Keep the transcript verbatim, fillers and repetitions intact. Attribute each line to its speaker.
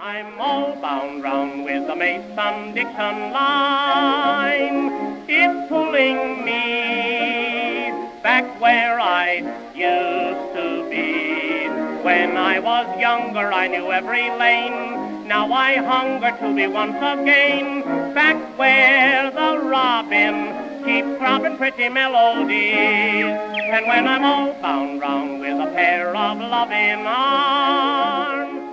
Speaker 1: I'm all bound round with the Mason-Dixon line. It's pulling me back where I used to be. When I was younger I knew every lane. Now I hunger to be once again back where the robin keeps throbbing pretty melodies. And when I'm all bound round with a pair of loving arms,